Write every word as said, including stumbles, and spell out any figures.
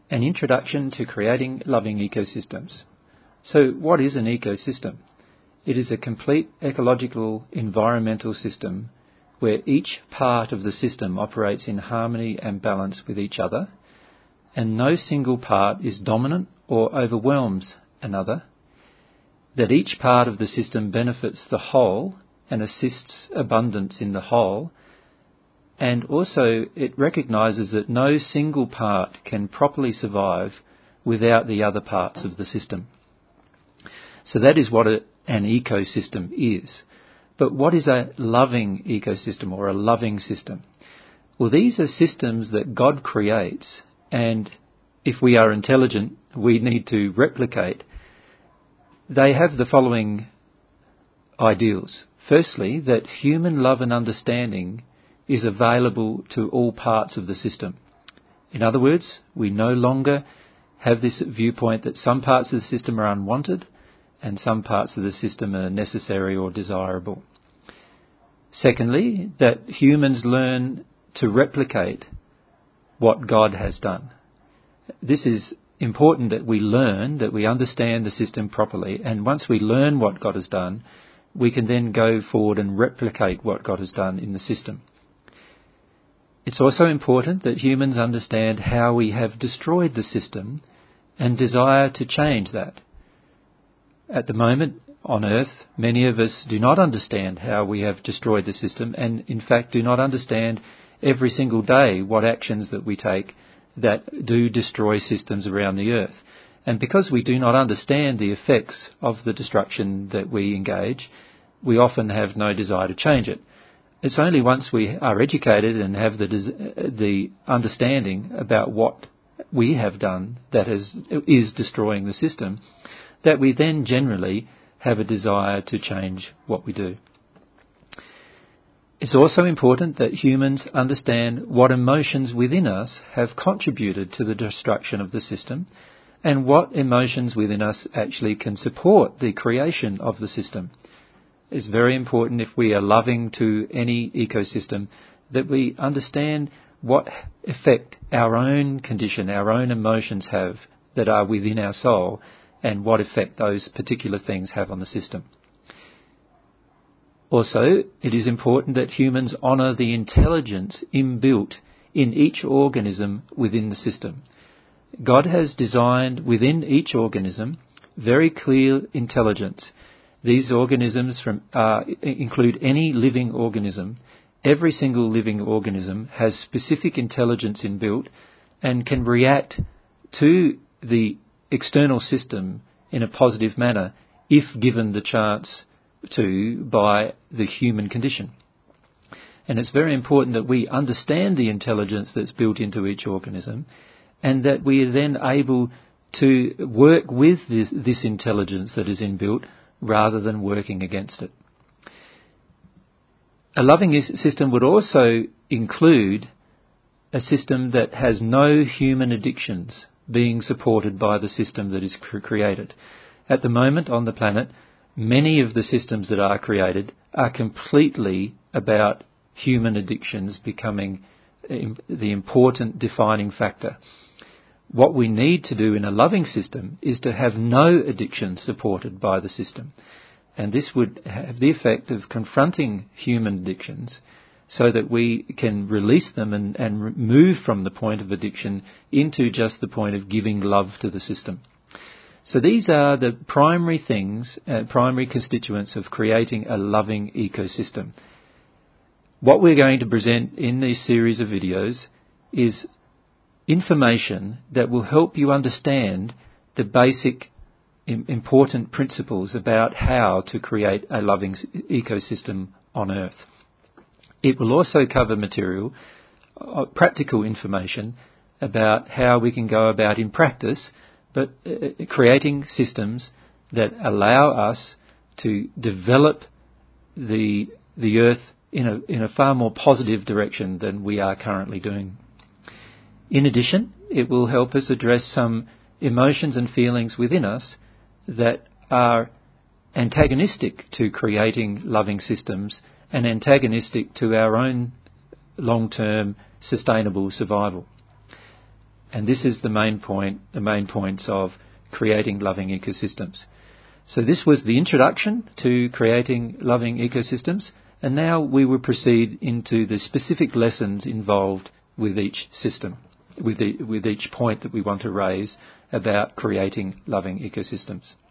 An introduction to creating loving ecosystems. So what is an ecosystem? It is a complete ecological environmental system where each part of the system operates in harmony and balance with each other, and no single part is dominant or overwhelms another, that each part of the system benefits the whole and assists abundance in the whole, and also it recognises that no single part can properly survive without the other parts of the system. So that is what a, an ecosystem is. But what is a loving ecosystem or a loving system? Well, these are systems that God creates, and if we are intelligent, we need to replicate. They have the following ideals. Firstly, that human love and understanding is available to all parts of the system. In other words, we no longer have this viewpoint that some parts of the system are unwanted and some parts of the system are necessary or desirable. Secondly, that humans learn to replicate what God has done. This is important, that we learn, that we understand the system properly, and once we learn what God has done, we can then go forward and replicate what God has done in the system. It's also important that humans understand how we have destroyed the system and desire to change that. At the moment, on Earth, many of us do not understand how we have destroyed the system, and in fact do not understand every single day what actions that we take that do destroy systems around the Earth. And because we do not understand the effects of the destruction that we engage, we often have no desire to change it. It's only once we are educated and have the the understanding about what we have done that has, is destroying the system, that we then generally have a desire to change what we do. It's also important that humans understand what emotions within us have contributed to the destruction of the system, and what emotions within us actually can support the creation of the system. It's very important, if we are loving to any ecosystem, that we understand what effect our own condition, our own emotions have that are within our soul, and what effect those particular things have on the system. Also, it is important that humans honour the intelligence inbuilt in each organism within the system. God has designed within each organism very clear intelligence. These organisms from, uh, include any living organism. Every single living organism has specific intelligence inbuilt and can react to the external system in a positive manner if given the chance to by the human condition. And it's very important that we understand the intelligence that's built into each organism, and that we are then able to work with this, this intelligence that is inbuilt rather than working against it. A loving system would also include a system that has no human addictions being supported by the system that is created. At the moment on the planet, many of the systems that are created are completely about human addictions becoming the important defining factor. What we need to do in a loving system is to have no addiction supported by the system. And this would have the effect of confronting human addictions so that we can release them and, and move from the point of addiction into just the point of giving love to the system. So these are the primary things, uh, primary constituents of creating a loving ecosystem. What we're going to present in this series of videos is information that will help you understand the basic important principles about how to create a loving ecosystem on Earth. It will also cover material, uh, practical information about how we can go about in practice, but uh, creating systems that allow us to develop the the Earth in a in a far more positive direction than we are currently doing. In addition, it will help us address some emotions and feelings within us that are antagonistic to creating loving systems and antagonistic to our own long-term sustainable survival. And this is the main point, the main points of creating loving ecosystems. So this was the introduction to creating loving ecosystems, and now we will proceed into the specific lessons involved with each system, with, the, with each point that we want to raise about creating loving ecosystems.